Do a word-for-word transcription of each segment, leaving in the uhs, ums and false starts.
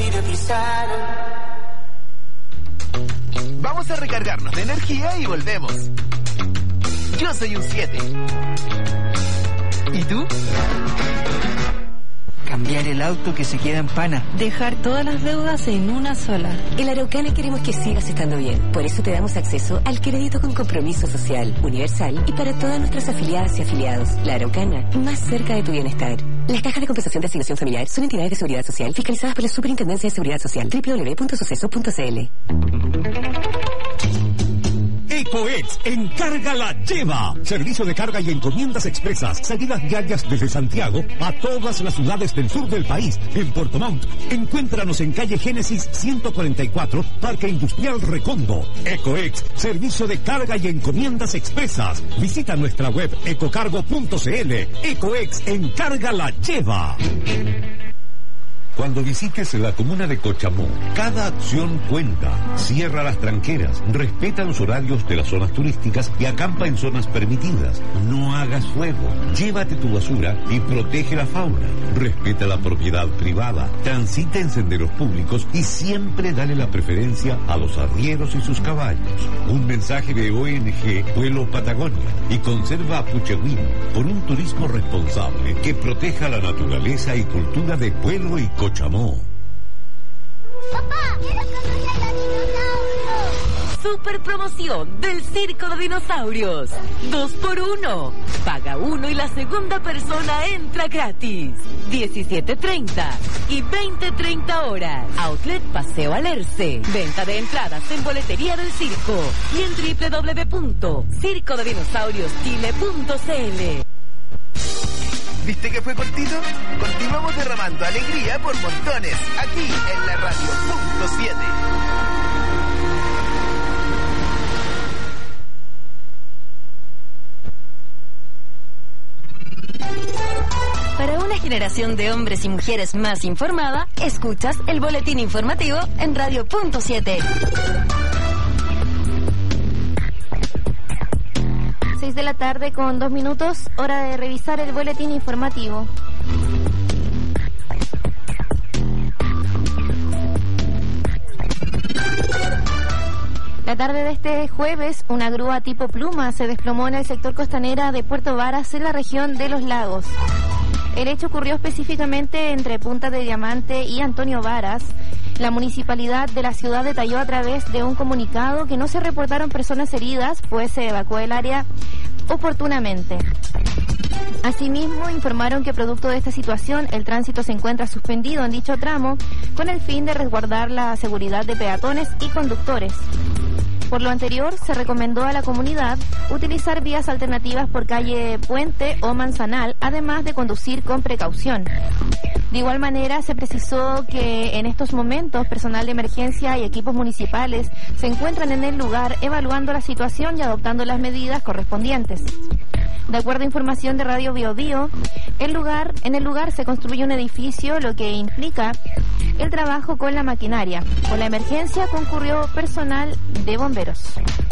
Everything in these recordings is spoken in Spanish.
Vamos a recargarnos de energía y volvemos. Yo soy un siete. ¿Y tú? Cambiar el auto que se queda en pana. Dejar todas las deudas en una sola. En la Araucana queremos que sigas estando bien. Por eso te damos acceso al crédito con compromiso social, universal y para todas nuestras afiliadas y afiliados. La Araucana, más cerca de tu bienestar. Las cajas de compensación de asignación familiar son entidades de seguridad social fiscalizadas por la Superintendencia de Seguridad Social. doble u doble u doble u punto suceso punto c l. Ecoex, encarga la lleva. Servicio de carga y encomiendas expresas. Salidas diarias desde Santiago a todas las ciudades del sur del país. En Puerto Montt, encuéntranos en calle Génesis ciento cuarenta y cuatro, Parque Industrial Recondo. Ecoex, servicio de carga y encomiendas expresas. Visita nuestra web ecocargo punto c l. Ecoex, encarga la lleva. Cuando visites la comuna de Cochamó, cada acción cuenta. Cierra las tranqueras, respeta los horarios de las zonas turísticas y acampa en zonas permitidas. No hagas fuego, llévate tu basura y protege la fauna. Respeta la propiedad privada, transita en senderos públicos y siempre dale la preferencia a los arrieros y sus caballos. Un mensaje de O N G Vuelo Patagonia y Conserva a Puchehuín por un turismo responsable que proteja la naturaleza y cultura de Pueblo y Cochamó. Papá, quiero conocer a los dinosaurios. Super promoción del Circo de Dinosaurios. Dos por uno. Paga uno y la segunda persona entra gratis. diecisiete treinta y veinte treinta horas. Outlet Paseo Alerce. Venta de entradas en boletería del circo y en doble u doble u doble u punto circo de dinosaurios chile punto c l. ¿Viste que fue cortito? Continuamos derramando alegría por montones, aquí en la radio punto siete. Para una generación de hombres y mujeres más informada, escuchas el boletín informativo en radio punto siete. seis de la tarde con dos minutos, hora de revisar el boletín informativo. La tarde de este jueves, una grúa tipo pluma se desplomó en el sector costanera de Puerto Varas, en la región de Los Lagos. El hecho ocurrió específicamente entre Punta de Diamante y Antonio Varas. La municipalidad de la ciudad detalló a través de un comunicado que no se reportaron personas heridas, pues se evacuó el área oportunamente. Asimismo, informaron que producto de esta situación, el tránsito se encuentra suspendido en dicho tramo con el fin de resguardar la seguridad de peatones y conductores. Por lo anterior, se recomendó a la comunidad utilizar vías alternativas por calle Puente o Manzanal, además de conducir con precaución. De igual manera, se precisó que en estos momentos personal de emergencia y equipos municipales se encuentran en el lugar evaluando la situación y adoptando las medidas correspondientes. De acuerdo a información de Radio Bio Bio, el lugar, en el lugar se construye un edificio, lo que implica el trabajo con la maquinaria. Por la emergencia concurrió personal de bomberos.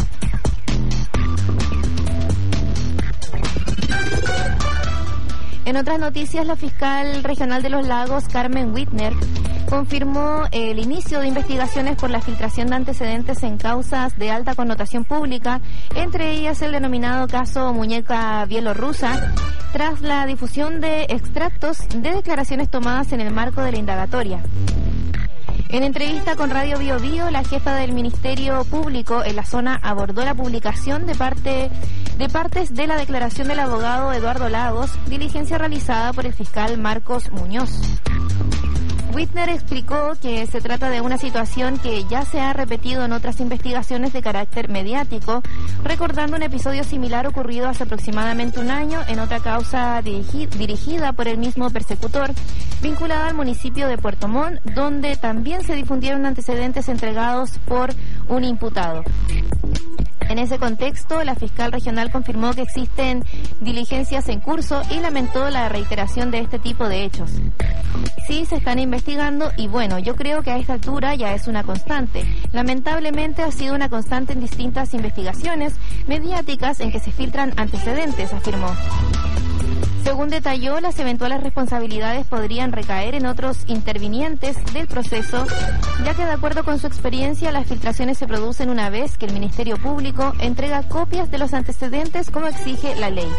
En otras noticias, la fiscal regional de Los Lagos, Carmen Whitner, confirmó el inicio de investigaciones por la filtración de antecedentes en causas de alta connotación pública, entre ellas el denominado caso Muñeca Bielorrusa, tras la difusión de extractos de declaraciones tomadas en el marco de la indagatoria. En entrevista con Radio Bio Bio, la jefa del Ministerio Público en la zona abordó la publicación de parte de partes de la declaración del abogado Eduardo Lagos, diligencia realizada por el fiscal Marcos Muñoz. Whitner explicó que se trata de una situación que ya se ha repetido en otras investigaciones de carácter mediático, recordando un episodio similar ocurrido hace aproximadamente un año en otra causa dirigi- dirigida por el mismo persecutor, vinculada al municipio de Puerto Montt, donde también se difundieron antecedentes entregados por un imputado. En ese contexto, la fiscal regional confirmó que existen diligencias en curso y lamentó la reiteración de este tipo de hechos. Sí, se están investigando y bueno, yo creo que a esta altura ya es una constante. Lamentablemente ha sido una constante en distintas investigaciones mediáticas en que se filtran antecedentes, afirmó. Según detalló, las eventuales responsabilidades podrían recaer en otros intervinientes del proceso, ya que de acuerdo con su experiencia, las filtraciones se producen una vez que el Ministerio Público entrega copias de los antecedentes como exige la ley.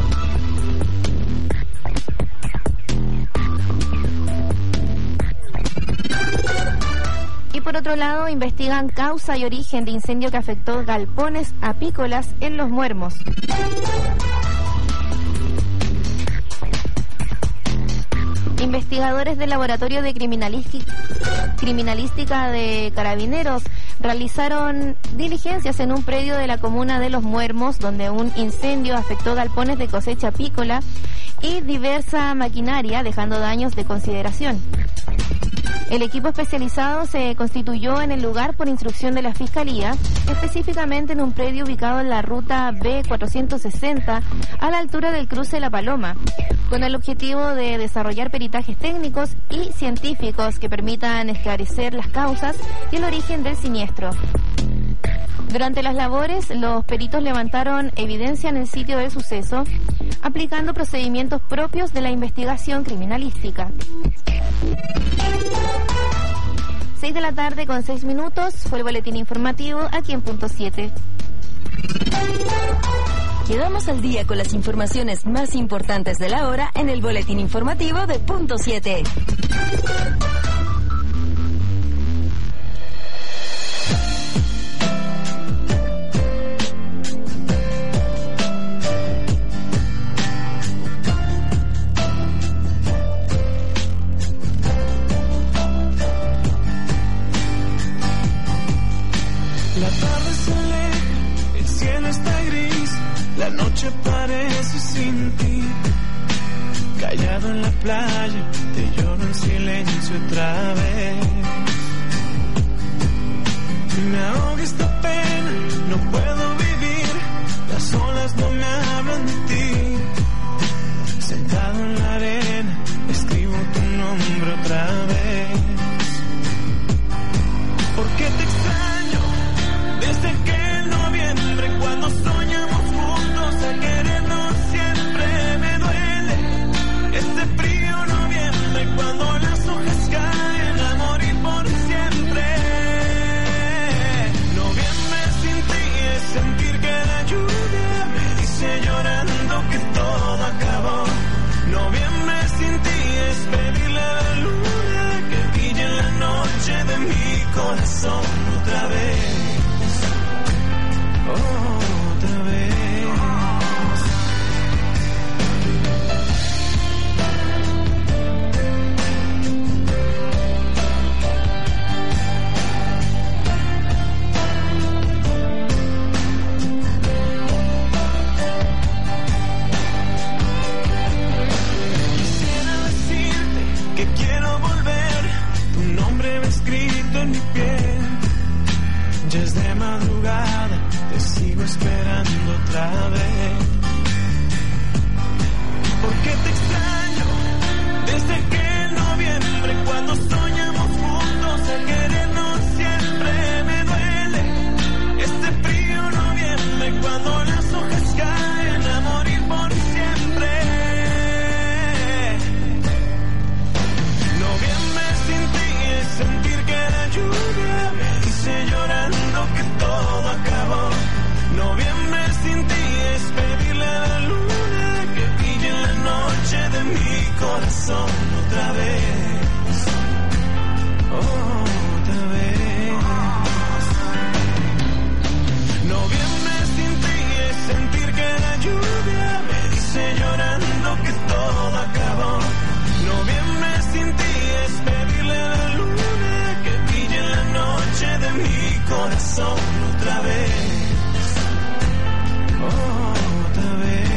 Y por otro lado, investigan causa y origen de incendio que afectó galpones apícolas en Los Muermos. Investigadores del Laboratorio de Criminalística de Carabineros realizaron diligencias en un predio de la comuna de Los Muermos, donde un incendio afectó galpones de cosecha apícola y diversa maquinaria, dejando daños de consideración. El equipo especializado se constituyó en el lugar por instrucción de la Fiscalía, específicamente en un predio ubicado en la ruta B cuatrocientos sesenta, a la altura del cruce La Paloma, con el objetivo de desarrollar peritajes técnicos y científicos que permitan esclarecer las causas y el origen del siniestro. Durante las labores, los peritos levantaron evidencia en el sitio del suceso, aplicando procedimientos propios de la investigación criminalística. seis de la tarde con seis minutos, fue el boletín informativo aquí en Punto siete. Quedamos al día con las informaciones más importantes de la hora en el boletín informativo de Punto siete. La tarde se aleja, el cielo está gris, la noche parece sin ti. Callado en la playa, te lloro en silencio otra vez. Me ahoga esta pena, no puedo vivir, las olas no me hablan de ti. Sentado en la arena, escribo tu nombre otra vez. ¿Por qué te extraño? Desde aquel noviembre cuando soñamos juntos a querernos siempre, me duele este frío noviembre cuando las hojas caen a morir por siempre. Noviembre sin ti es sentir que la lluvia me dice llorando que todo acabó. Noviembre sin ti es pedirle a la luna que brille en la noche de mi corazón otra vez. Otra vez. Quisiera decirte que quiero volver, tu nombre va escrito en mi piel. Ya es de madrugada, te sigo esperando otra vez. ¿Por qué te extraño? Desde aquel noviembre cuando soñamos juntos a querernos siempre, me duele este frío noviembre cuando las hojas caen a morir por siempre. Noviembre sin ti es sentir que la lluvia me dice llorando que todo acabó. Noviembre sin ti es pedirle a la luna que brille en la noche de mi corazón otra vez. Otra vez. Noviembre sin ti es sentir que la lluvia me dice llorando que todo acabó. Noviembre sin ti es pedirle a la luna que brille en la noche de mi corazón otra vez. Otra vez.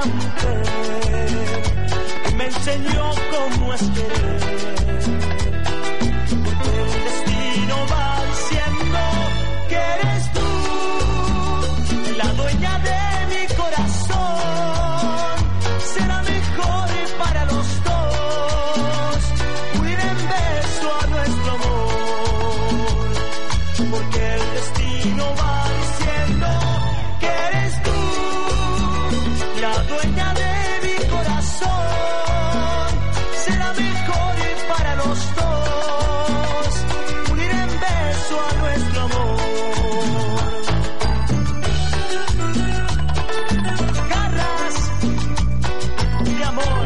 la mujer y me enseñó cómo es querer. Porque el destino va diciendo que eres tú la dueña de mi corazón. Será mejor para los dos unir en beso a nuestro amor. Porque el destino va diciendo que eres tú la dueña de mi corazón. Será mejor para los dos unir en beso a nuestro amor. Garras, mi amor.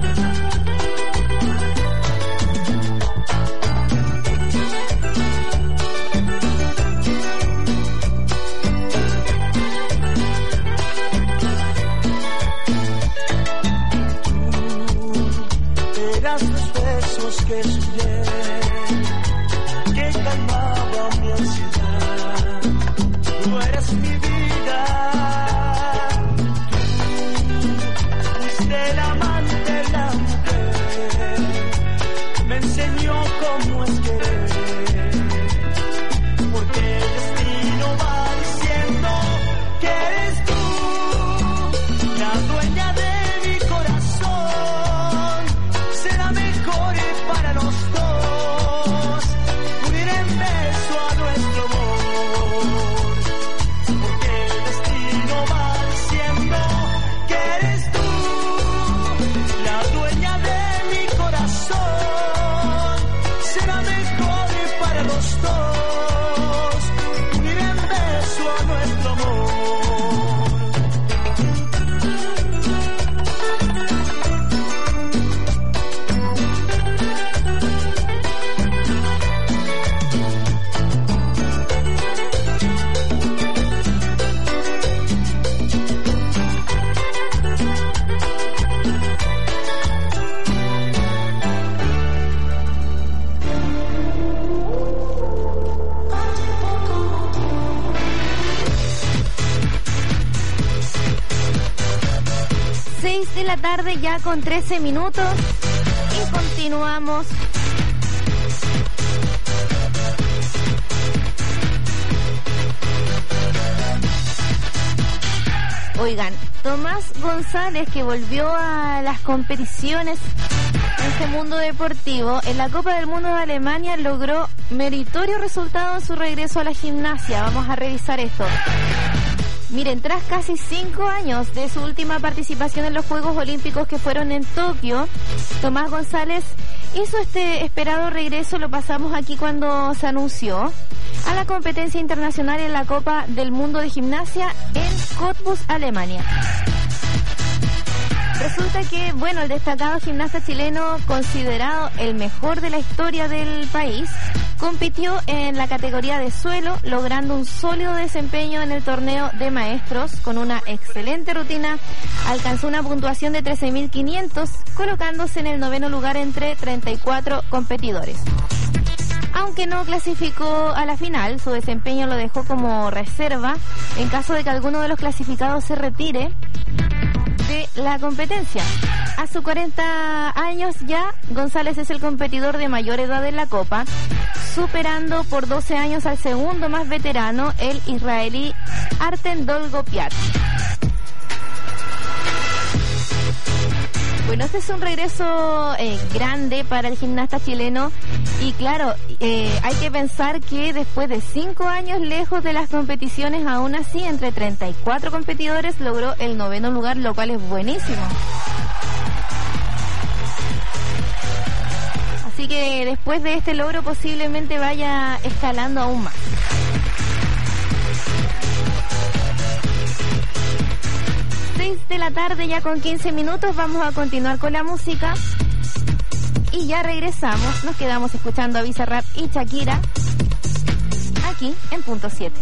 Eras los besos que soñé, que calmaban mi ansiedad. Tú eres mi vida, tú fuiste el amante, la mujer, me enseñó cómo es querer. Porque el destino va diciendo que eres tú la dueña de mi corazón. Será mejor para los dos unir en beso a nuestro amor. Porque el destino va diciendo que eres tú la dueña de mi corazón. Será mejor para los dos unir en beso a nuestro amor. seis de la tarde ya con trece minutos y continuamos. Oigan, Tomás González, que volvió a las competiciones en este mundo deportivo, en la Copa del Mundo de Alemania logró meritorio resultado en su regreso a la gimnasia. Vamos a revisar esto. Miren, tras casi cinco años de su última participación en los Juegos Olímpicos que fueron en Tokio, Tomás González hizo este esperado regreso, lo pasamos aquí cuando se anunció, a la competencia internacional en la Copa del Mundo de Gimnasia en Cottbus, Alemania. Resulta que, bueno, el destacado gimnasta chileno, considerado el mejor de la historia del país, compitió en la categoría de suelo, logrando un sólido desempeño en el torneo de maestros. Con una excelente rutina, alcanzó una puntuación de trece mil quinientos, colocándose en el noveno lugar entre treinta y cuatro competidores. Aunque no clasificó a la final, su desempeño lo dejó como reserva en caso de que alguno de los clasificados se retire de la competencia. A sus cuarenta años ya, González es el competidor de mayor edad en la Copa, superando por doce años al segundo más veterano, el israelí Artem Dolgopiat. Bueno, este es un regreso eh, grande para el gimnasta chileno y claro, eh, hay que pensar que después de cinco años lejos de las competiciones, aún así entre treinta y cuatro competidores logró el noveno lugar, lo cual es buenísimo. Así que después de este logro posiblemente vaya escalando aún más. seis de la tarde ya con quince minutos, vamos a continuar con la música y ya regresamos, nos quedamos escuchando a Bizarrap y Shakira aquí en Punto siete.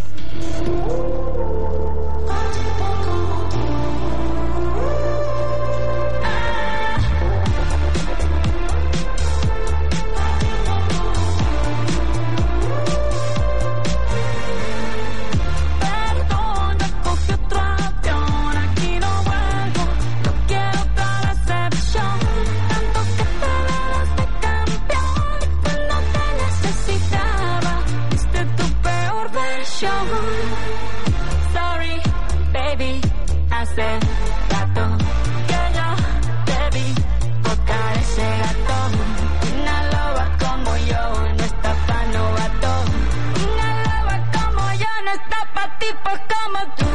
ese gato que yo te vi tocar ese gato. Una loba como yo no está pa' novato. Una loba como yo no está pa' tipos como tú.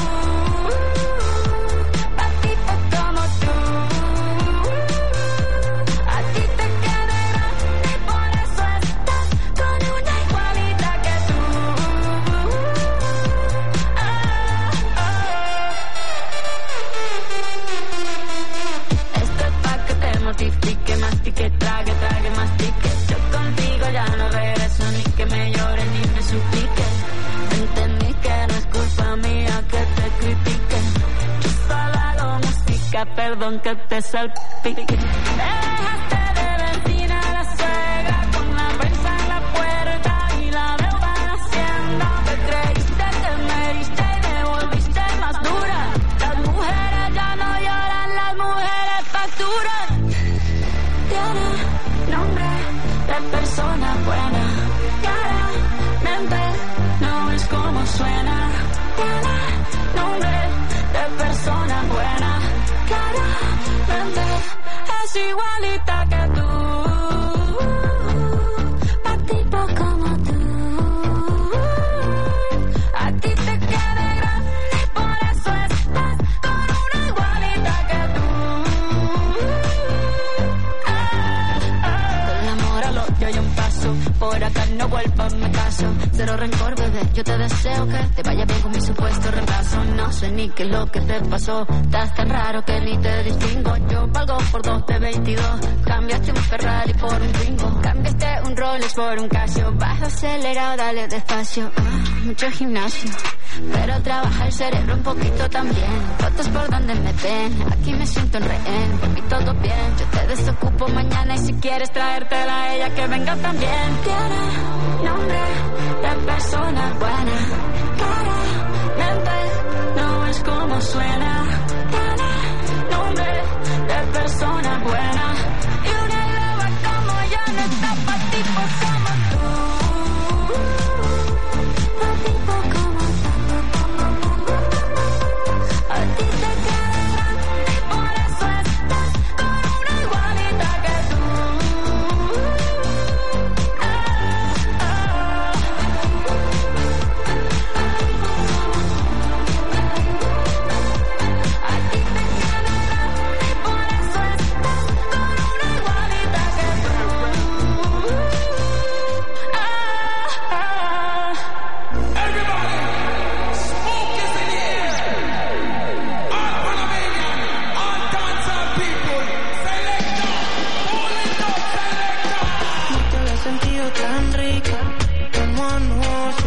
Pa' tipos como tú. A ti te queda grande y por eso estás con una igualita que tú. Ah, ah. Esto es pa' que te mortifique, mastique, trague, trague, mastique. Yo contigo ya no regreso ni que me llore ni me suplique. Entendí que no es culpa mía que te critique. Yo solo hago música, perdón que te salpique. Dejaste de vecina a la suegra con la prensa en la puerta y la deuda en la hacienda. Te creíste, te meriste y me volviste más dura. Las mujeres ya no lloran, las mujeres facturan. Tiene nombre de persona buena. Claramente no es como suena. Tiene nombre de persona buena. Claramente es igualita que tú. Pa' tipo como tú. A ti te queda grande y por eso estás con una igualita que tú. Ah, ah. Del amor al odio hay un paso. Por acá no vuelvas, me caso. Cero rencor, bebé, yo te deseo que te vaya bien con mi supuesto reemplazo. No sé ni qué es lo que te pasó. Estás tan raro que ni te distingo. Yo valgo por dos de veintidós. Cambiaste un Ferrari por un Twingo. Cambiaste un Rolex por un Casio. Baja acelerado, dale despacio. Ah, mucho gimnasio, pero trabaja el cerebro un poquito también. Fotos por donde me ven, aquí me siento en rehén. Por mí todo bien, yo te desocupo mañana. Y si quieres traértela a ella, que venga también. Tiene nombre de persona buena. Claramente no es como suena. Tiene nombre de persona buena. Y una loba como yo no está pa' tipos como tú. Pa' tipos como tú. A ti te queda grande y por eso estás con una igualita que tú. Ah, ah. A ti te queda grande y por eso estás con una igualita que tú. Ah, ah. No te había sentido tan rica como anoche.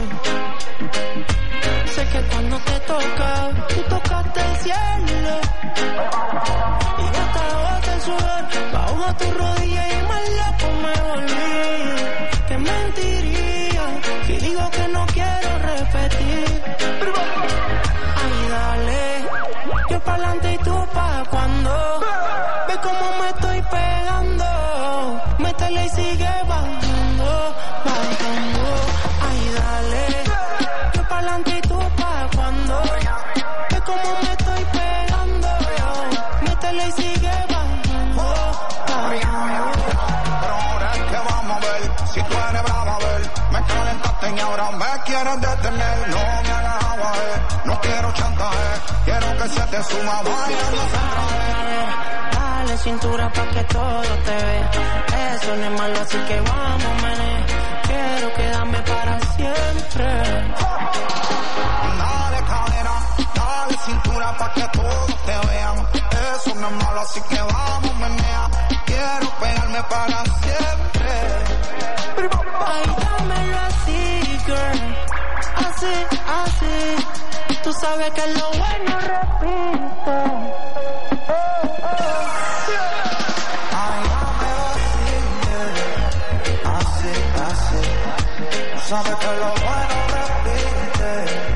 Sé que cuando te toca, tú tocaste el cielo. Y hasta abajo el sudor, bajo tu rodilla y más loco me volví. Que mentiría si digo que no quiero repetir. Ay, dale, yo pa'lante y tú pa' cuando. Ve cómo me estoy pegando. Métele y sigue bajando, bajando. Ay, dale, yo pa'lante y tú pa' cuando. Ve cómo me estoy pegando. Métele y sigue bajando, bajando. Pero ahora es que vamos a ver, si tú eres brava, a ver, me calentaste y ahora me quieres detener. No me hagas agua, eh, no quiero chantaje, quiero que se te suma, bailando sin traje. Dale cintura pa' que todo te vea. Eso no es malo, así que vamos, mané. Quiero quedarme para siempre. Dale cadera, dale cintura pa' que todos te vean. Eso no es malo, así que vamos, menea. Quiero pegarme para siempre. Ay, dámelo así, girl. Así, así. Tú sabes que lo bueno repito. Oh, oh. Ay, dámelo así, yeah. Así, así. Tú sabes que lo bueno repite.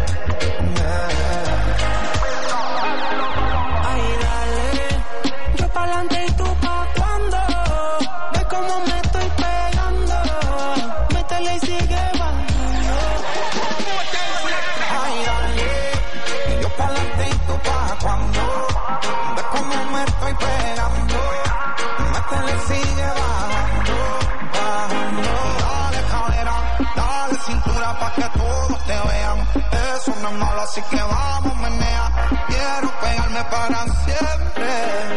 Yeah. Ay, dale, yo pa'lante y tú pa' cuando. Ve cómo me estoy pegando. Métele y sigue bajando. Ay, dale, yo pa'lante y tú pa' cuando. así que vamos, menea. Quiero pegarme para siempre.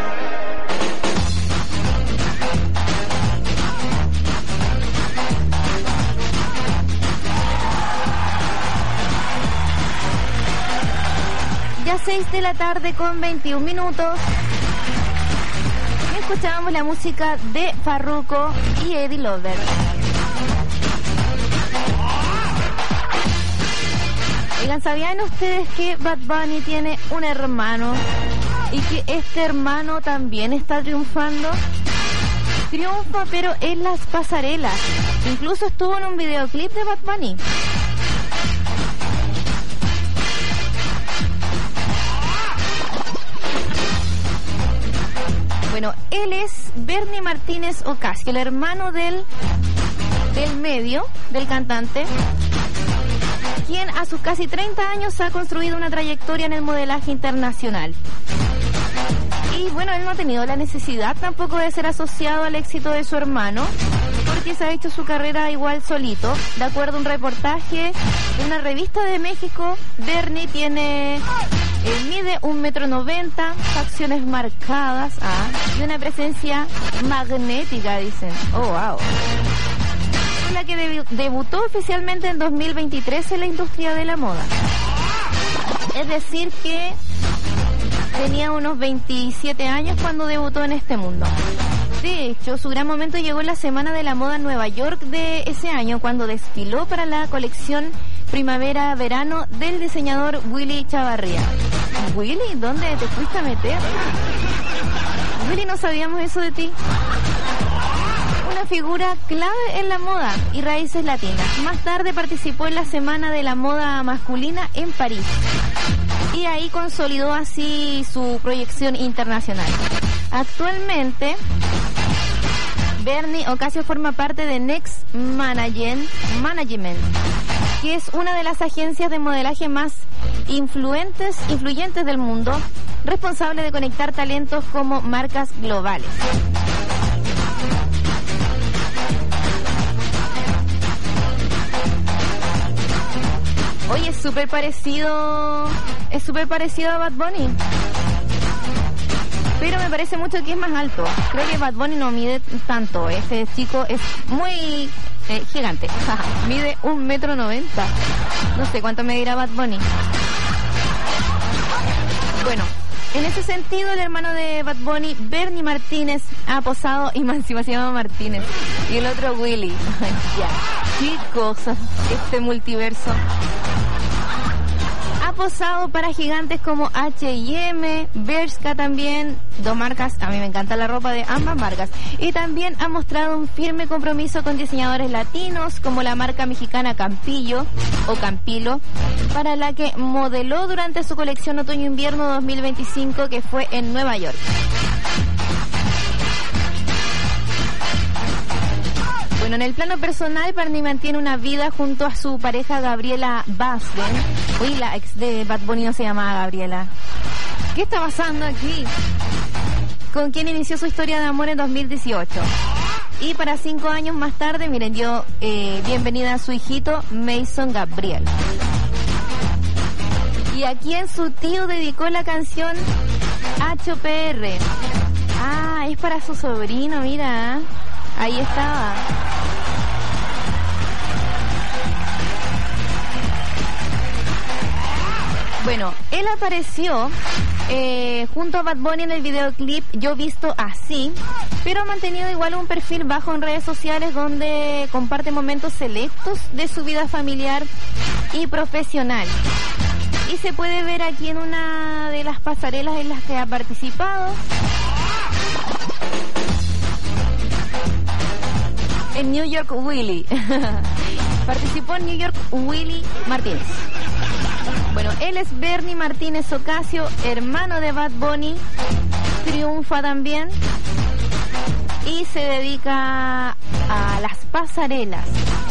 Ya seis de la tarde con veintiún minutos. Escuchábamos la música de Farruko y Eddie Lover. Oigan, ¿sabían ustedes que Bad Bunny tiene un hermano y que este hermano también está triunfando? Triunfa, pero en las pasarelas. Incluso estuvo en un videoclip de Bad Bunny. Bueno, él es Bernie Martínez Ocasio, el hermano del, del medio, del cantante, quien a sus casi treinta años ha construido una trayectoria en el modelaje internacional. Y bueno, él no ha tenido la necesidad tampoco de ser asociado al éxito de su hermano, porque se ha hecho su carrera igual solito. De acuerdo a un reportaje de una revista de México, Bernie tiene... Él mide un metro noventa, facciones marcadas ah, y una presencia magnética, dicen. Oh, wow. Es la que debu- debutó oficialmente en dos mil veintitrés en la industria de la moda. Es decir que tenía unos veintisiete años cuando debutó en este mundo. De hecho, su gran momento llegó en la Semana de la Moda en Nueva York de ese año, cuando desfiló para la colección primavera-verano del diseñador Willy Chavarría. Willy, ¿dónde te fuiste a meter? Willy, no sabíamos eso de ti. Una figura clave en la moda y raíces latinas. Más tarde participó en la Semana de la Moda Masculina en París. Y ahí consolidó así su proyección internacional. Actualmente, Bernie Ocasio forma parte de Next Management, Management, que es una de las agencias de modelaje más influentes, influyentes del mundo, responsable de conectar talentos como marcas globales. Oye, es súper parecido, es súper parecido a Bad Bunny. Pero me parece mucho que es más alto. Creo que Bad Bunny no mide tanto. Este chico es muy eh, gigante. Mide un metro noventa. No sé cuánto medirá Bad Bunny. Bueno, en ese sentido, el hermano de Bad Bunny, Bernie Martínez, ha posado, y más encima se llama Martínez, y el otro Willy. Ya, qué cosa, este multiverso. Ha posado para gigantes como H y M, Bershka también, dos marcas, a mí me encanta la ropa de ambas marcas, y también ha mostrado un firme compromiso con diseñadores latinos como la marca mexicana Campillo o Campilo, para la que modeló durante su colección otoño-invierno dos mil veinticinco, que fue en Nueva York. Bueno, en el plano personal, Bernie mantiene una vida junto a su pareja Gabriela Basden. Uy, la ex de Bad Bunny no se llamaba Gabriela. ¿Qué está pasando aquí? Con quien inició su historia de amor en dos mil dieciocho. Y para cinco años más tarde, miren, dio eh, bienvenida a su hijito Mason Gabriel. Y a quien su tío dedicó la canción H P R. Ah, es para su sobrino, mira. Ahí estaba. Bueno, él apareció eh, junto a Bad Bunny en el videoclip Yo Visto Así, pero ha mantenido igual un perfil bajo en redes sociales donde comparte momentos selectos de su vida familiar y profesional. Y se puede ver aquí en una de las pasarelas en las que ha participado. En New York Willy. Participó en New York Willy Martínez. Bueno, él es Bernie Martínez Ocasio, hermano de Bad Bunny. Triunfa también. Y se dedica a las pasarelas.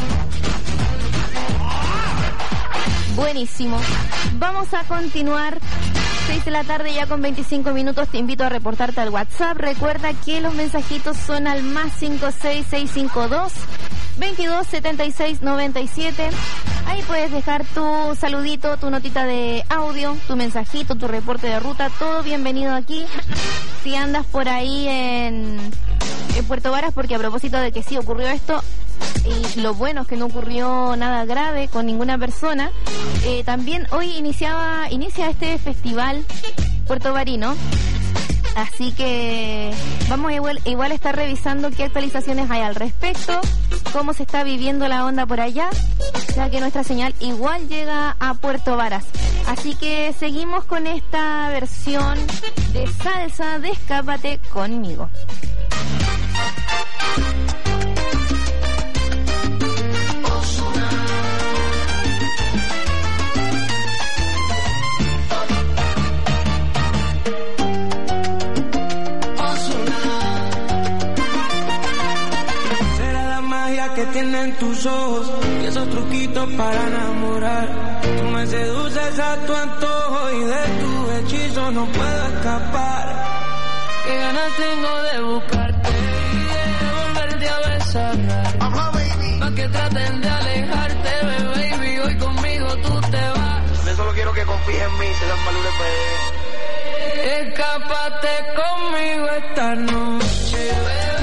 Buenísimo. Vamos a continuar. seis de la tarde ya con veinticinco minutos. Te invito a reportarte al WhatsApp. Recuerda que los mensajitos son al más cinco seis seis cinco dos veintidós setenta y seis noventa y siete. Ahí puedes dejar tu saludito, tu notita de audio, tu mensajito, tu reporte de ruta, todo bienvenido aquí. Si andas por ahí en, en Puerto Varas, porque a propósito de que sí ocurrió esto, y lo bueno es que no ocurrió nada grave con ninguna persona, eh, también hoy iniciaba inicia este festival puertovarino. Así que vamos igual, igual a estar revisando qué actualizaciones hay al respecto, cómo se está viviendo la onda por allá, ya que nuestra señal igual llega a Puerto Varas. Así que seguimos con esta versión de salsa de Escápate Conmigo. Que tienen tus ojos y esos truquitos para enamorar. Tú me seduces a tu antojo y de tu hechizo no puedo escapar. Qué ganas tengo de buscarte y de volverte a besar. Pa' que traten de alejarte, baby, hoy conmigo tú te vas. Yo solo quiero que confíes en mí, se las malures, bebé. Escápate conmigo esta noche, bebé.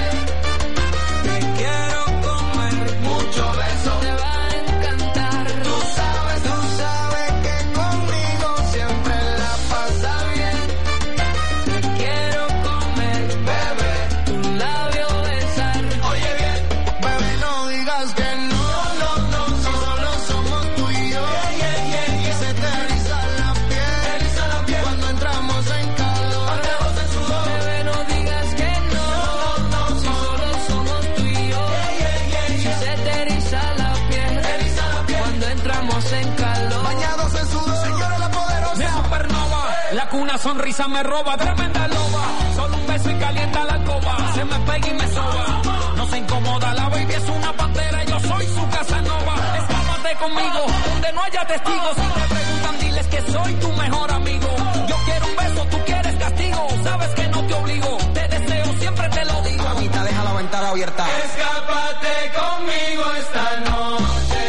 Una sonrisa me roba, tremenda loba. Solo un beso y calienta la alcoba. Se me pega y me soba. No se incomoda, la baby es una pantera. Yo soy su Casanova. Escápate conmigo, donde no haya testigos. Si te preguntan, diles que soy tu mejor amigo. Yo quiero un beso, tú quieres castigo. Sabes que no te obligo, te deseo, siempre te lo digo. Mamita, deja la ventana abierta. Escápate conmigo esta noche.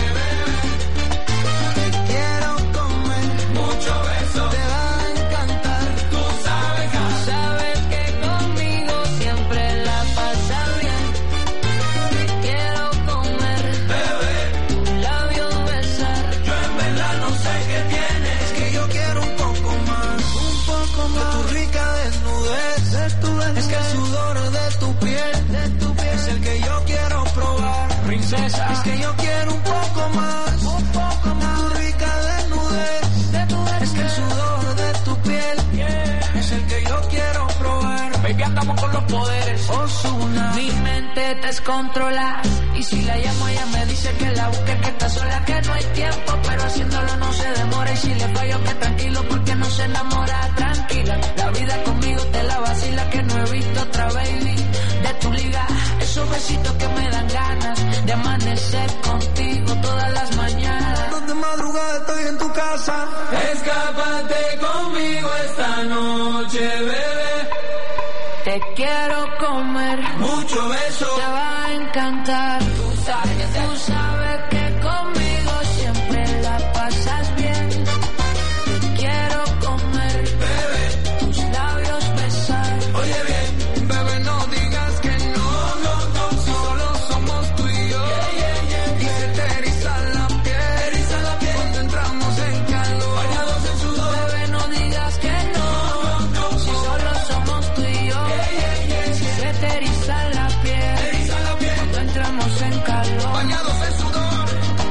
Es que yo quiero un poco más, un poco más. Tu rica desnudez, de tu es que el sudor de tu piel, yeah, es el que yo quiero probar. Baby, andamos con los poderes. Ozuna. Mi mente descontrola y si la llamo ella me dice que la busque, que está sola, que no hay tiempo, pero haciéndolo no se demora. Y si le fallo que tranquilo porque no se enamora. Tranquila, la vida conmigo te la vacila, que no he visto otra baby de tu liga. Esos besitos que me dan ganas de amanecer contigo todas las mañanas. De madrugada estoy en tu casa. Escápate conmigo esta noche, bebé. Te quiero comer, mucho beso, te va a encantar. Tú sabes, tú sabes que conmigo siempre la pasas bien. Te quiero comer, bebé, tus labios besar. Oye bien, bebé, no digas que no, no, no, solo somos tú y yo. Yeah, yeah, yeah, y se te eriza la piel, eriza la piel cuando entramos en calor, bañados en sudor. Bebé, no digas que no, no, no, si solo somos tú y yo. Yeah, yeah, yeah, si se te eriza la piel, eriza la piel cuando entramos en calor, bañados en sudor.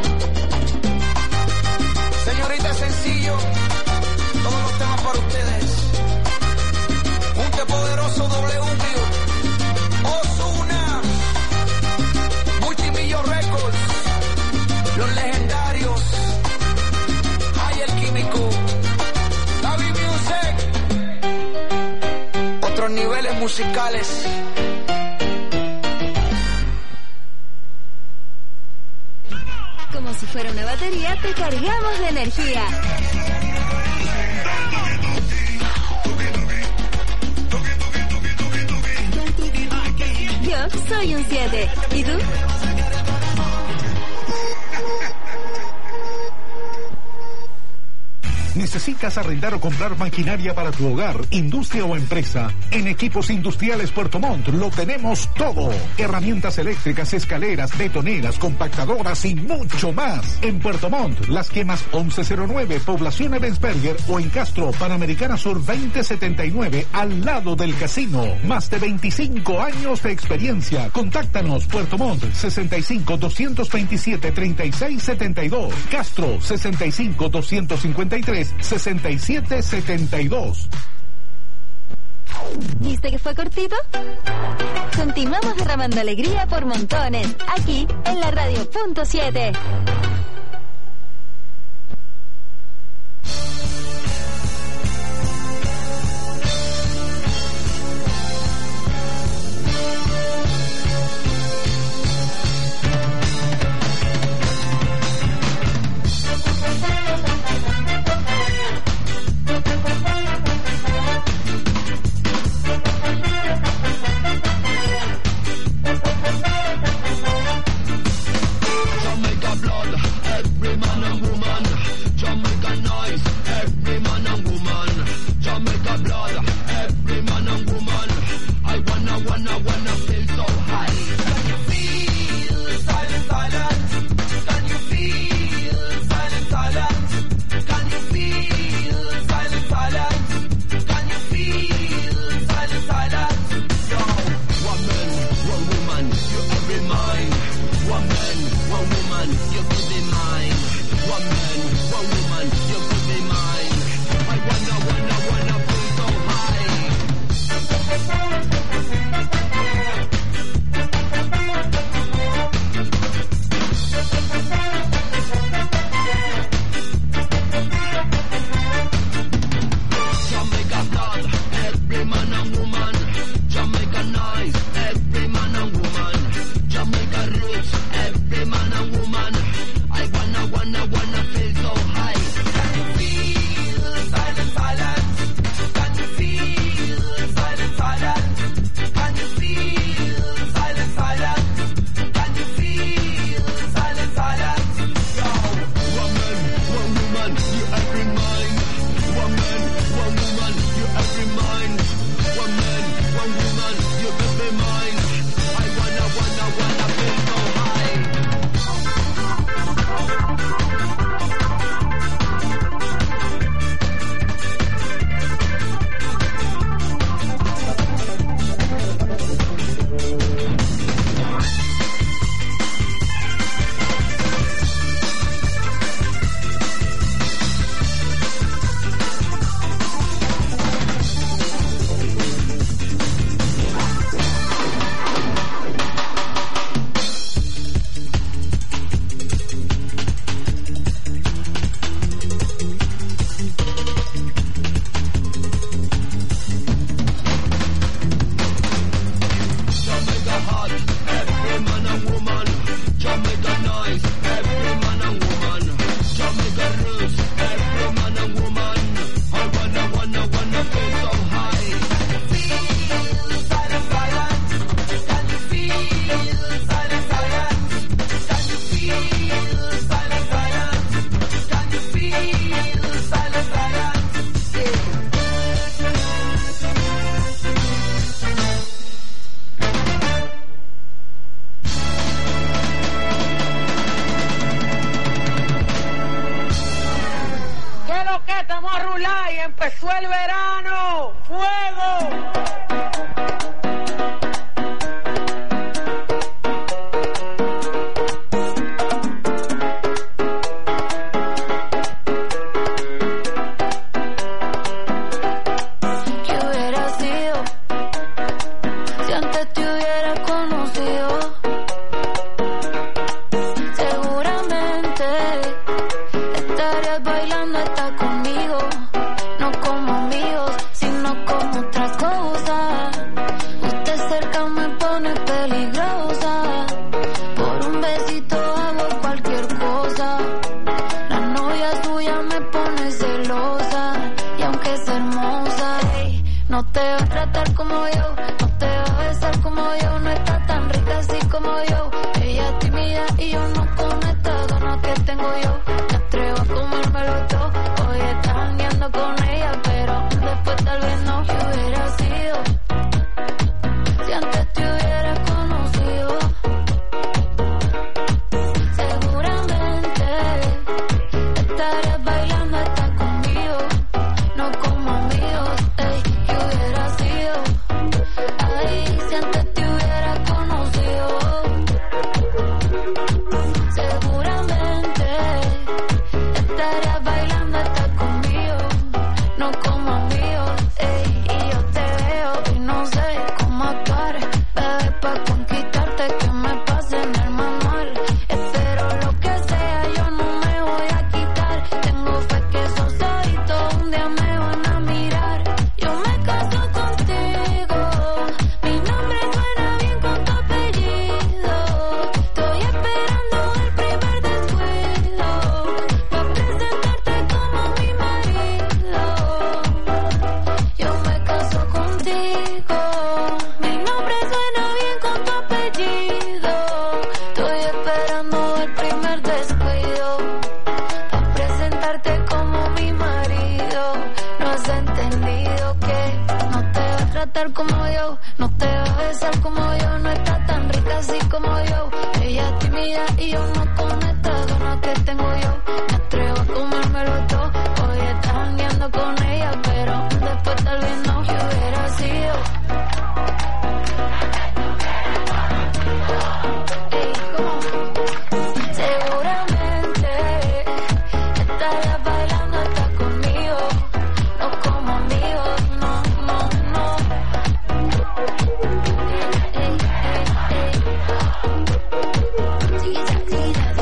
Señorita, sencillo, todos los temas para ustedes. Junte Poderoso W, Ozuna, Multimillo Records, Los Legendarios, Hay el Químico, Gaby Music, otros niveles musicales. Como si fuera una batería, te cargamos de energía. Yo soy un siete. ¿Y tú? ¿Necesitas arrendar o comprar maquinaria para tu hogar, industria o empresa? En Equipos Industriales Puerto Montt lo tenemos todo. Herramientas eléctricas, escaleras, betoneras, compactadoras y mucho más. En Puerto Montt, Las Quemas once cero nueve, Población Ebensberger, o en Castro, Panamericana Sur veinte setenta y nueve, al lado del casino. Más de veinticinco años de experiencia. Contáctanos, Puerto Montt, sesenta y cinco, doscientos veintisiete, treinta y seis setenta y dos. Castro, sesenta y cinco, doscientos cincuenta y tres, sesenta y siete setenta y dos. ¿Viste que fue cortito? Continuamos derramando alegría por montones, aquí en la radio punto siete. Y yo no con esta gana que tengo yo, me atrevo a comérmelo todo. Oye, tan tratar como yo, no te va a besar como yo, no está tan rica así como yo. Ella es tímida y yo no con esta dona que tengo yo. Me atrevo a comérmelo todo. Hoy estás jangueando con ella, pero después tal vez no. Yo hubiera sido. Ey, ¿cómo? Seguramente estarías bailando hasta conmigo, no como amigos, no, no, no. Ey, ey, ey, ey. Chiquita, chiquita,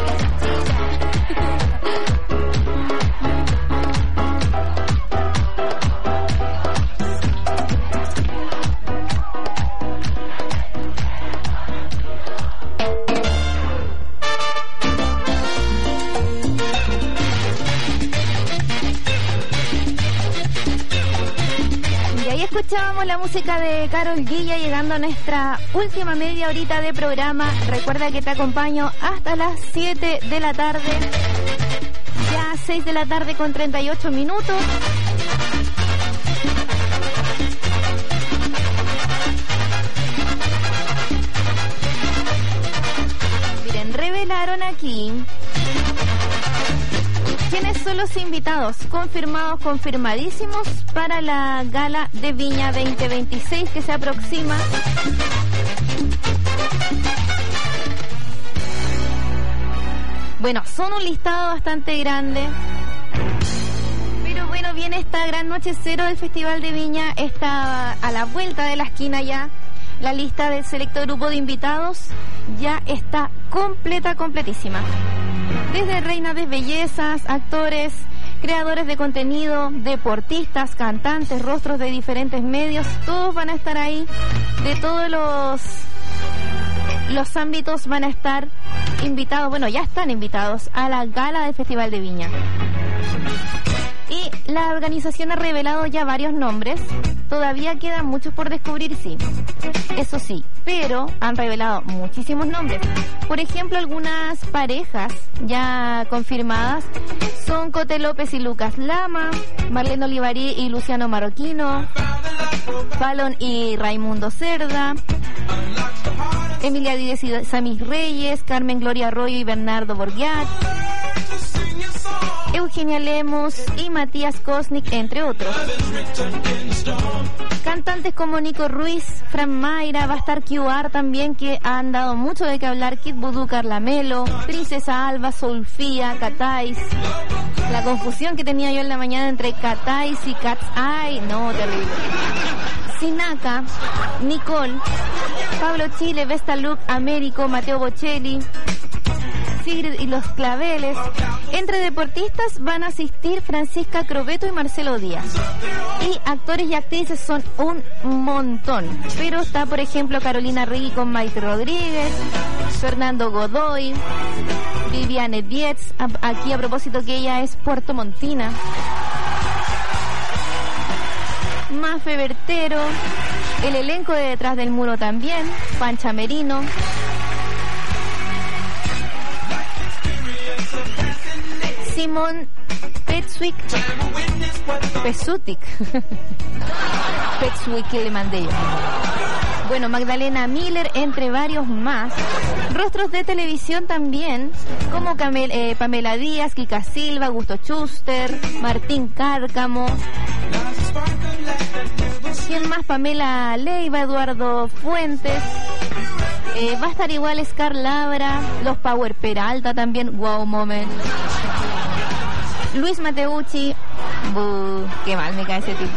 Y ahí escuchábamos la música de Karol G, ya llegando a nuestra última media horita de programa. Recuerda que te acompaño hasta las siete de la tarde. Ya seis de la tarde con treinta y ocho minutos. Miren, revelaron aquí quiénes son los invitados confirmados, confirmadísimos para la Gala de Viña veinte veintiséis que se aproxima. Bueno, son un listado bastante grande. Pero bueno, viene esta gran noche cero del Festival de Viña. Está a la vuelta de la esquina ya. La lista del selecto grupo de invitados ya está completa, completísima. Desde reinas de bellezas, actores, creadores de contenido, deportistas, cantantes, rostros de diferentes medios, todos van a estar ahí. De todos los, los ámbitos van a estar invitados, bueno, ya están invitados a la gala del Festival de Viña. Y la organización ha revelado ya varios nombres. Todavía quedan muchos por descubrir, sí. Eso sí, pero han revelado muchísimos nombres. Por ejemplo, algunas parejas ya confirmadas son Cote López y Lucas Lama, Marlene Olivarí y Luciano Marroquino, Fallon y Raimundo Cerda, Emilia Díez y Samis Reyes, Carmen Gloria Arroyo y Bernardo Borgiat, Eugenia Lemos y Matías Kosnik, entre otros. Cantantes como Nico Ruiz, Fran Mayra, va a estar Q R también, que han dado mucho de qué hablar, Kid Voodoo, Carla Melo, Princesa Alba, Solfía, Catais. La confusión que tenía yo en la mañana entre Catais y Cat's Eye, no, terrible. Sinaka, Nicole, Pablo Chile, Vesta Luke, Américo, Mateo Bocelli, Sigrid y los Claveles. Entre deportistas van a asistir Francisca Crobeto y Marcelo Díaz. Y actores y actrices son un montón. Pero está, por ejemplo, Carolina Riggi con Maite Rodríguez, Fernando Godoy, Viviane Dietz, aquí a propósito que ella es puertomontina, Mafe Bertero, el elenco de Detrás del Muro también, Pancha Merino, Simón Petzwick, Pesutic, Petzwick que le mandé yo. Bueno, Magdalena Miller, entre varios más. Rostros de televisión también, como Camel, eh, Pamela Díaz, Kika Silva, Augusto Schuster, Martín Cárcamo. ¿Quién más? Pamela Leiva, Eduardo Fuentes. Eh, va a estar igual Scar Labra, los Power Peralta también, wow moment. Luis Mateucci, buh, qué mal me cae ese tipo.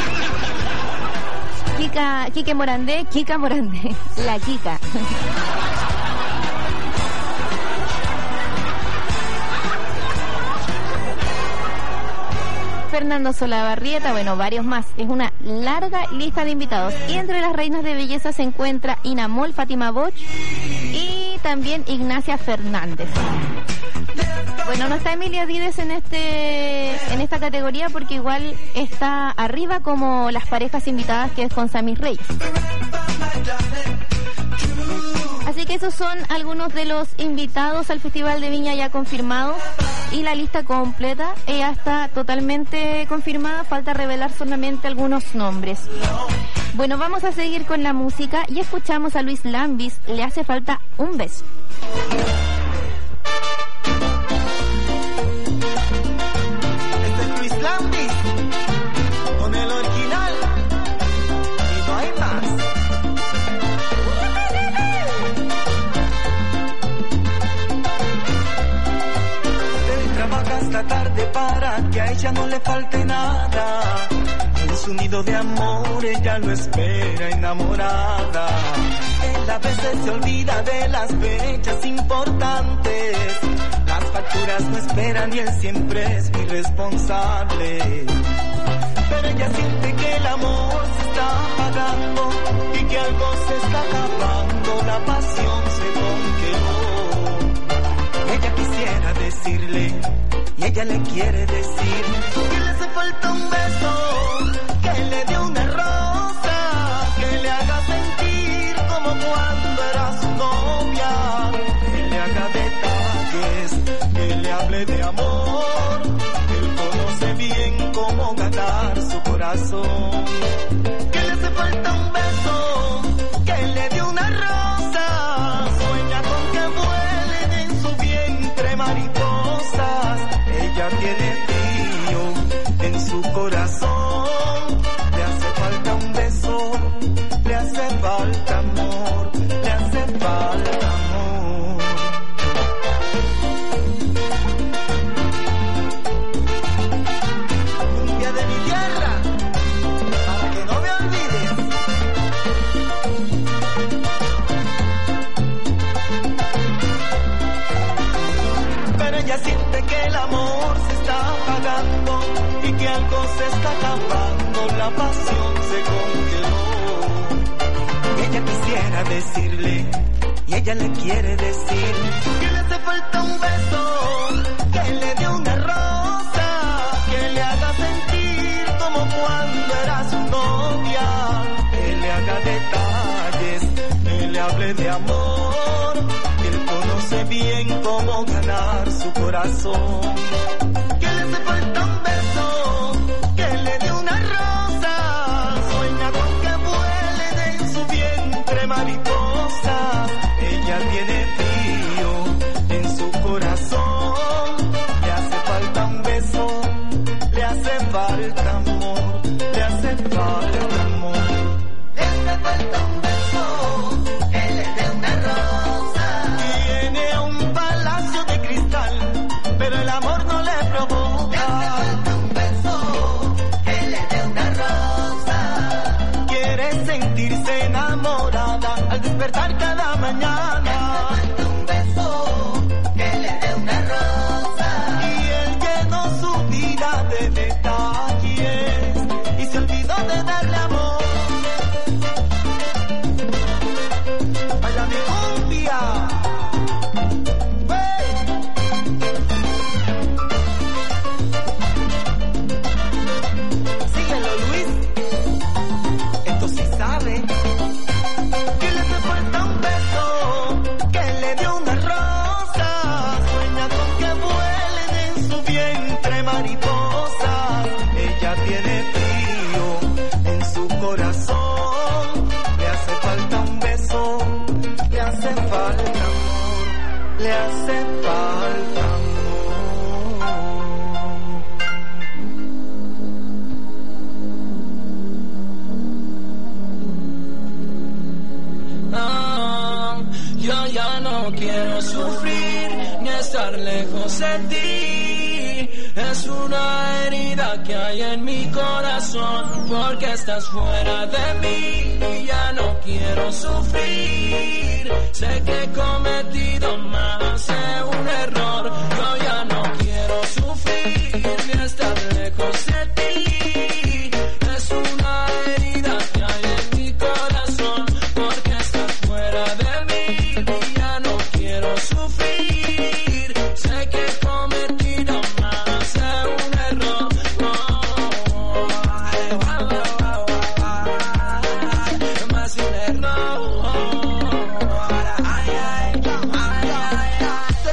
Kika, Kike Morandé, Kika Morandé, la Kika. Fernando Solabarrieta, bueno, varios más. Es una larga lista de invitados. Y entre las reinas de belleza se encuentra Inamol, Fátima Boch y también Ignacia Fernández. Bueno, no está Emilia Díez en este en esta categoría porque igual está arriba como las parejas invitadas, que es con Samis Reyes. Así que esos son algunos de los invitados al Festival de Viña ya confirmados, y la lista completa ya está totalmente confirmada, falta revelar solamente algunos nombres. Bueno, vamos a seguir con la música y escuchamos a Luis Lambis, Le hace falta un beso. Este es Luis Lambis, con el original, y no hay más. Él trabaja hasta tarde para que a ella no le falte nada. En su nido de amor ella lo espera enamorada. Él a veces se olvida de las fechas importantes. Las facturas no esperan y él siempre es irresponsable. Pero ella siente que el amor se está apagando y que algo se está acabando. La pasión se congeló. Ella quisiera decirle y ella le quiere decir que le hace falta un beso, que le dé una rosa, que le haga sentir como cuando era su novia, que le haga detalles, que le hable de amor. Él conoce bien cómo ganar su corazón. Que le hace falta un beso, que le dé una rosa, sueña con que vuelen en su vientre mariposas. Ella tiene frío en su corazón. Le hace falta un beso, le hace falta amor, le hace falta amor. Cumbia de mi tierra, para que no me olvides. Pero ella siente que el amor se está apagando y que algo se está acabando, la pasión se congeló. Ella quisiera decirle y ella le quiere decir que le hace falta un beso, que le dé una rosa, que le haga sentir como cuando era su novia, que le haga detalles, que le hable de amor. Él conoce bien cómo ganar su corazón. Que le hace falta un beso, que le dé una rosa, sueña con que vuelen en su vientre mariposas. Ella tiene frío en su corazón. Le hace falta un beso, le hace falta amor, le hace falta amor. Le hace falta un beso, que le dé una rosa. Tiene un palacio de cristal, pero el amor no le provoca. Le hace falta un beso, que le dé una rosa. Quiere sentirse enamorada al despertar cada mañana. Le hace falta un beso, que le dé una rosa. Y él llenó su vida de detalles y se olvidó de darle amor. Vaya mi cumbia. Síguelo, Luis. Esto sí sabe. Que le hace falta un beso, que le dé una rosa. Sueña con que vuelen en su vientre mariposas. Ella tiene frío en su corazón. Le hace falta un beso, le hace falta amor, le hace falta amor. Ah, yo ya no quiero sufrir ni estar lejos de ti. Es una herida que hay en mi corazón porque estás fuera de mí y ya no quiero sufrir. Sé que he cometido más de un error. Yo ya no quiero sufrir ni estar lejos de ti. Es una herida que hay en mi corazón porque estás fuera de mí y ya no quiero sufrir. Sé que he cometido más de un error. Oh, ay, wow, wow, wow, más de un error. Ay, ay, ay, ay, ay.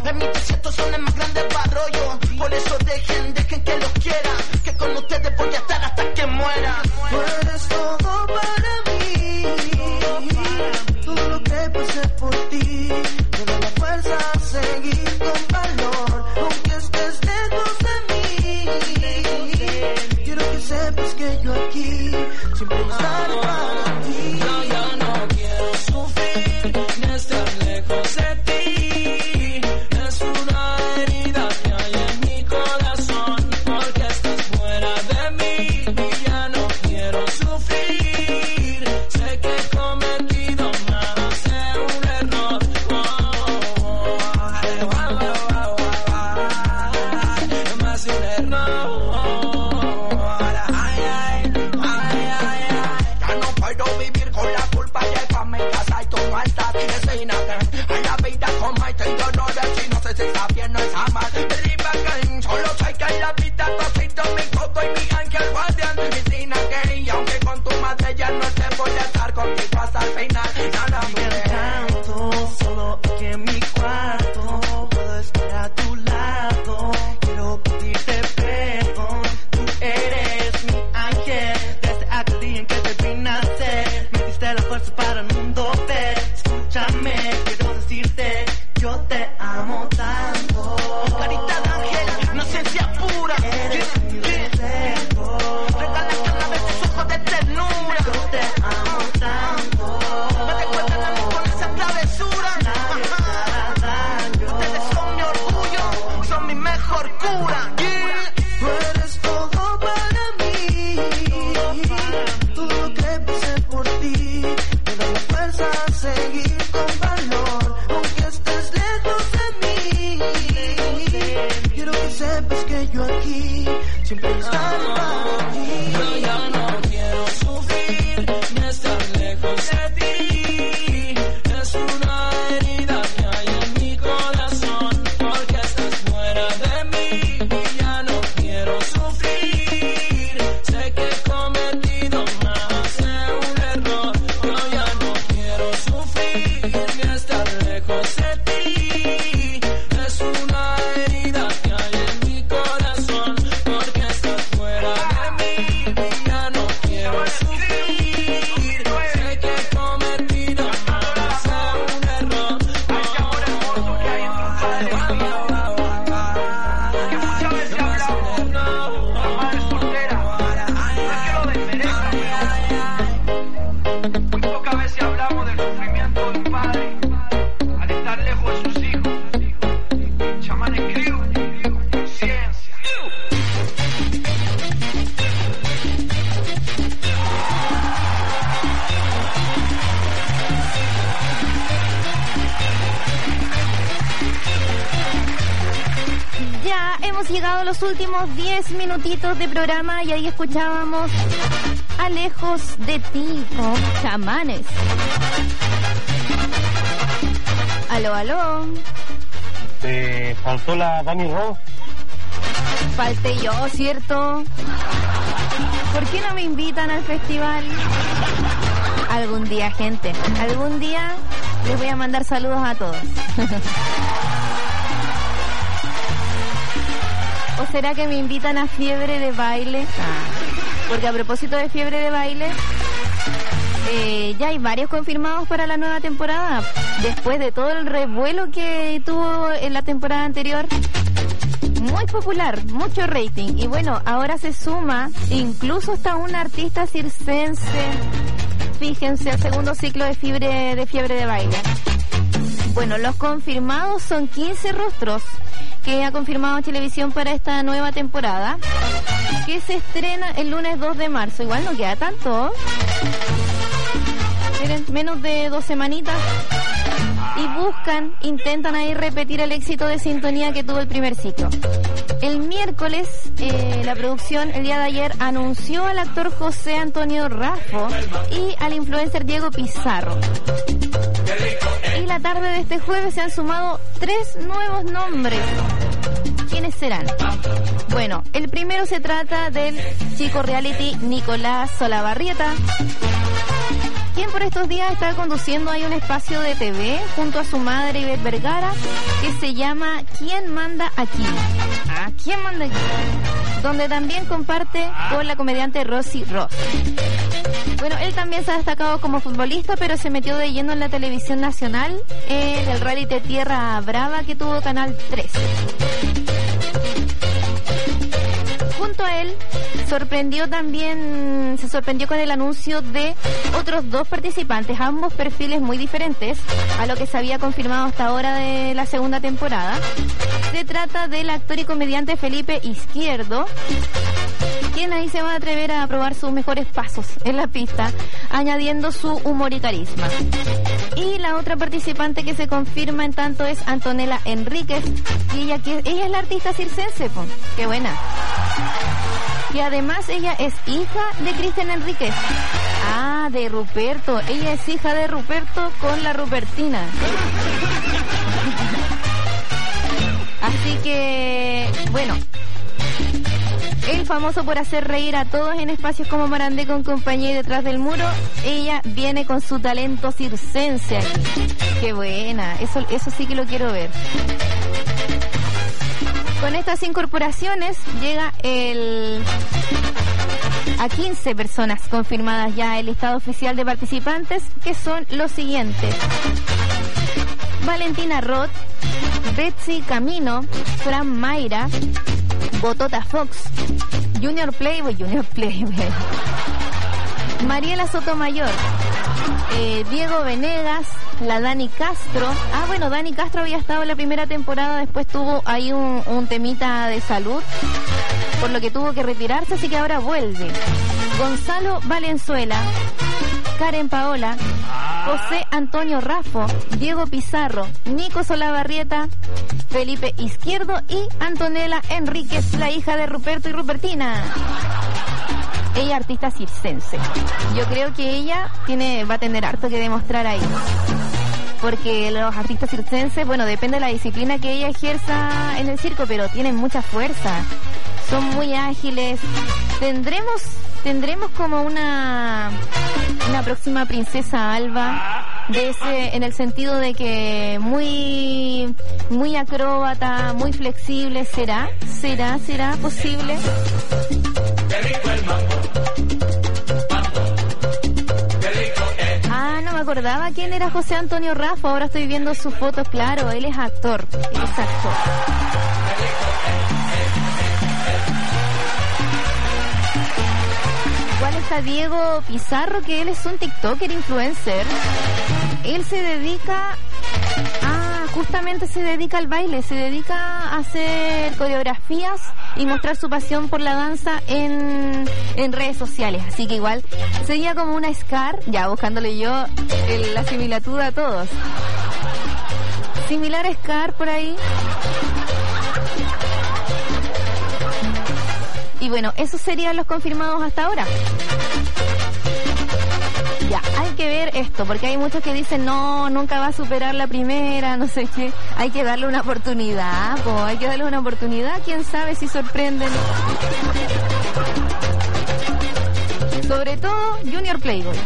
En mi desierto son el más grande barroyo. Por eso dejen, dejen que los quiera. Que con ustedes voy a estar hasta que muera. Tú eres todo para mí. Todo lo que pasé por ti. Me da la fuerza a seguir con valor. Aunque estés lejos de mí. Quiero que sepas que yo aquí siempre estaré para ti. Yo ya no quiero sufrir ni estar lejos de ti. Es una herida que hay en mi corazón porque estás fuera de mí y ya no quiero sufrir. Sé que he cometido más de un error. Oh, oh, oh, más de un error. Ay, ay, ay, ay, ay. Ya no puedo vivir con la culpa. Llego a mi casa y tú no estás. Desínate a la vida con maite y dolores. Y no sé si está bien o está mal. Believe again. Solo sé que en la vida tú has sido mi todo y mi ángel guardián. Mi Tina Gay. Y aunque con tu madre ya no te voy a estar contigo hasta el final. Nada Me encanto, solo aquí en mi cuarto. Puedo estar a tu lado. Quiero pedirte perdón. Tú eres mi ángel. Desde aquel día en que te vi nacer, me diste la fuerza para el mundo ver. Escúchame, quiero decirte, yo te amo tanto. Carita de ángel, inocencia pura. Eres mi reflejo. Regalaste una vez tus ojos de ternura. Yo te amo tanto. Me recuerdan a mí con esa travesura. Nadie te hará daño. Ustedes son mi orgullo, son mi mejor cura. Yeah. Tú eres todo para mí. Todo lo que pasé por ti. Me da la fuerza a seguir con valor. Aunque estés lejos de mí. Quiero que sepas que yo aquí siempre estaré para ti. Yo ya no quiero sufrir ni estar lejos de ti. Es una herida que hay en mi corazón porque estás fuera de mí y ya no quiero sufrir. Sé que he cometido más de un error. Yo ya no quiero sufrir ni estar lejos de ti. Es una herida que hay en mi corazón porque estás fuera de mí y ya no quiero sufrir. Sé que he cometido más de un error. Que muchas veces hablamos de madres solteras. No es que lo desmerezcan, muy pocas veces hablamos del sufrimiento de un padre al estar lejos de sus hijos. Chamán escribo, conciencia. Ya hemos llegado a los últimos diez minutitos de programa y ahí escuchábamos a Lejos de ti con Chamanes. Aló, aló. Te faltó la Dani Ro. Falté yo, ¿cierto? ¿Por qué no me invitan al festival? Algún día, gente. Algún día les voy a mandar saludos a todos. ¿O será que me invitan a Fiebre de Baile? Ah, porque a propósito de Fiebre de Baile, eh, ya hay varios confirmados para la nueva temporada. Después de todo el revuelo que tuvo en la temporada anterior, muy popular, mucho rating. Y bueno, ahora se suma incluso hasta un artista circense. Fíjense, al segundo ciclo de Fiebre de, Fiebre de Baile. Bueno, los confirmados son quince rostros que ha confirmado Televisión para esta nueva temporada, que se estrena el lunes dos de marzo. Igual no queda tanto. Miren, menos de dos semanitas. Y buscan, intentan ahí repetir el éxito de sintonía que tuvo el primer ciclo. El miércoles, eh, la producción, el día de ayer, anunció al actor José Antonio Raffo y al influencer Diego Pizarro. Y la tarde de este jueves se han sumado tres nuevos nombres. ¿Quiénes serán? Bueno, el primero se trata del chico reality Nicolás Solabarrieta, quien por estos días está conduciendo ahí un espacio de T V junto a su madre Ivette Vergara que se llama ¿Quién manda aquí? ¿Ah? ¿Quién manda aquí? Donde también comparte con la comediante Rosy Ross. Bueno, él también se ha destacado como futbolista, pero se metió de lleno en la televisión nacional en el reality Tierra Brava que tuvo Canal trece. Junto a él sorprendió también, se sorprendió con el anuncio de otros dos participantes, ambos perfiles muy diferentes a lo que se había confirmado hasta ahora de la segunda temporada. Se trata del actor y comediante Felipe Izquierdo, quien ahí se va a atrever a probar sus mejores pasos en la pista, añadiendo su humor y carisma. Y la otra participante que se confirma en tanto es Antonella Enríquez, y ella, que, ella es la artista circense, po. ¡Qué buena! Y además ella es hija de Cristian Enríquez. Ah, de Ruperto. Ella es hija de Ruperto con la Rupertina. Así que, bueno, él famoso por hacer reír a todos en espacios como Marandé con compañía y Detrás del Muro, ella viene con su talento circense aquí. Qué buena, eso, eso sí que lo quiero ver. Con estas incorporaciones llega el a quince personas confirmadas ya el listado oficial de participantes, que son los siguientes: Valentina Roth, Betsy Camino, Fran Mayra, Botota Fox, Junior Playboy, Junior Playboy, Mariela Sotomayor, eh, Diego Venegas, la Dani Castro. Ah, bueno, Dani Castro había estado en la primera temporada, después tuvo ahí un, un temita de salud, por lo que tuvo que retirarse, así que ahora vuelve. Gonzalo Valenzuela, Karen Paola, José Antonio Raffo, Diego Pizarro, Nico Solabarrieta, Felipe Izquierdo y Antonella Enríquez, la hija de Ruperto y Rupertina. Ella artista circense. Yo creo que ella tiene, va a tener harto que demostrar ahí. Porque los artistas circenses, bueno, depende de la disciplina que ella ejerza en el circo, pero tienen mucha fuerza. Son muy ágiles. Tendremos, tendremos como una, una próxima princesa Alba, de ese, en el sentido de que muy, muy acróbata, muy flexible. ¿Será? ¿Será? ¿Será posible? Qué rico el mambo. Ah, no me acordaba quién era José Antonio Raffo. Ahora estoy viendo sus fotos. Claro, él es actor. Él es actor. Igual está Diego Pizarro, que él es un TikToker influencer. Él se dedica Ah, justamente se dedica al baile, se dedica a hacer coreografías y mostrar su pasión por la danza en, en redes sociales. Así que igual sería como una Scar, ya buscándole yo el, la similitud a todos. Similar a Scar por ahí. Y bueno, esos serían los confirmados hasta ahora. Ya, hay que ver esto, porque hay muchos que dicen, no, nunca va a superar la primera, no sé qué. Hay que darle una oportunidad, po, hay que darle una oportunidad, quién sabe si sorprenden. Sobre todo, Junior Playboy.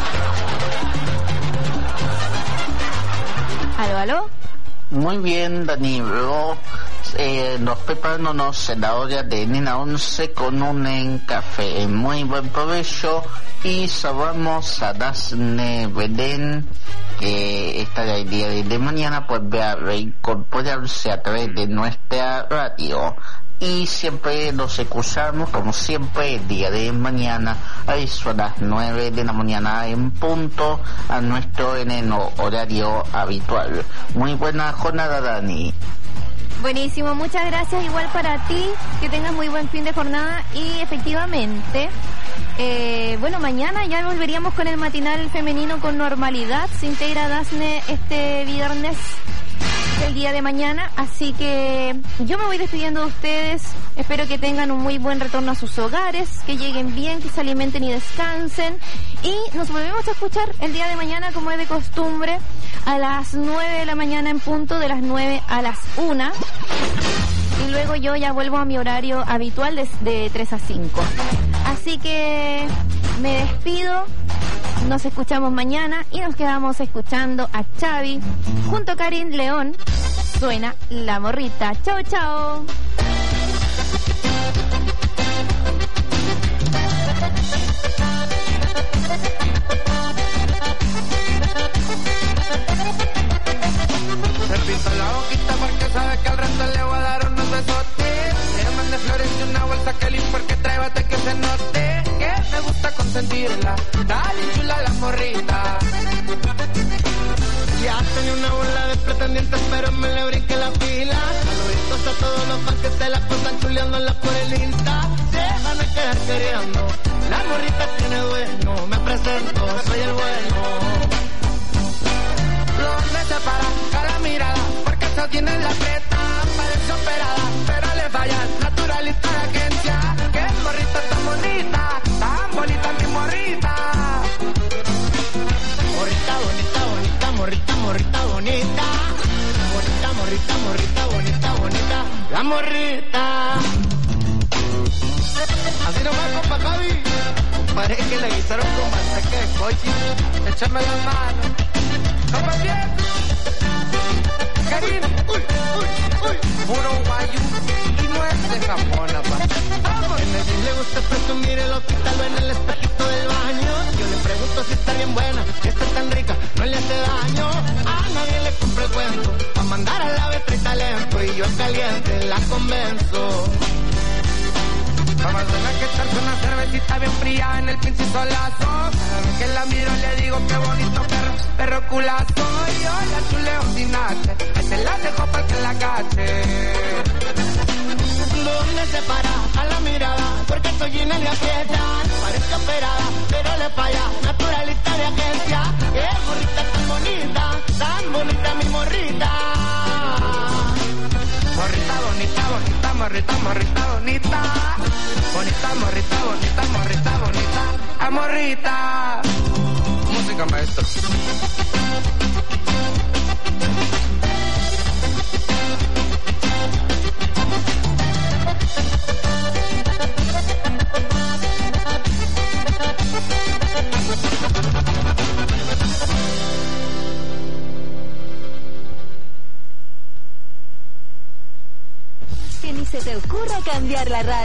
¿Aló, aló? Muy bien, Danilo. Eh, nos preparándonos en la hora de Nena once con un en café. Muy buen provecho. Y saludamos a Dasne Belén, que estará el día de mañana, pues va a reincorporarse a través de nuestra radio. Y siempre nos escuchamos, como siempre, el día de mañana a eso a las nueve de la mañana en punto, a nuestro en el horario habitual. Muy buena jornada, Dani. Buenísimo, muchas gracias, igual para ti, que tengas muy buen fin de jornada. Y efectivamente, eh, bueno, mañana ya volveríamos con el matinal femenino con normalidad. Se integra Dasne este viernes del día de mañana, así que yo me voy despidiendo de ustedes. Espero que tengan un muy buen retorno a sus hogares, que lleguen bien, que se alimenten y descansen, y nos volvemos a escuchar el día de mañana, como es de costumbre, a las nueve de la mañana en punto, de las nueve a las una, y luego yo ya vuelvo a mi horario habitual de, de tres a cinco. Así que me despido Nos escuchamos mañana y nos quedamos escuchando a Xavi junto a Karim León. Suena La Morrita. Chao, chao. Se pinta la boquita porque sabe que al resto le voy a dar unos besotes. Me mande flores y una bolsa que limpiar que trae bate que se note. Que me gusta consentirla, dale chula la morrita. Ya tenía una bola de pretendientes pero me le brinqué la fila. Saluditos a todos los fans que se la pasan chuleándola por el Insta. Se van a quedar queriendo, la morrita tiene dueño. Me presento, soy el bueno. Donde se para a la mirada, porque eso tiene la preta. Parece operada, pero le falla, naturalista de agencia. Que morrita tan bonita, tan bonita mi morrita. Morrita bonita, bonita, morrita, morrita bonita. Morrita, morrita, morrita, bonita, bonita. La morrita. Así nomás, compa Javi. Parece que le guisaron con manteca de coche. Échame la mano. ¡Compa bien! Karim, uy, uy, uy, puro guayu y no es de Japón, papá. En el gym le gusta presumir el hospital en el espejito del baño. Yo le pregunto si está bien buena, que está tan rica, no le hace daño. A nadie le compra el cuento, a mandar a la vez trae talento y yo caliente la convenzo. Vamos a tener que echarse una cervecita bien fría en el pinche solazo. Cada vez que la miro le digo qué bonito perro, perro culazo. Y yo la chuleo sin hace, ahí se la dejo para que la cache. ¿Dónde se para a la mirada? Porque soy llena de aprieta. Parece operada, pero le falla, naturalista de agencia. Qué morrita tan bonita, tan bonita mi morrita. Morrita bonita, bonita, morrita, morrita bonita. Bonita, morrita, bonita, morrita, bonita. A morrita. Música, maestro. Que ni se te ocurra cambiar la radio.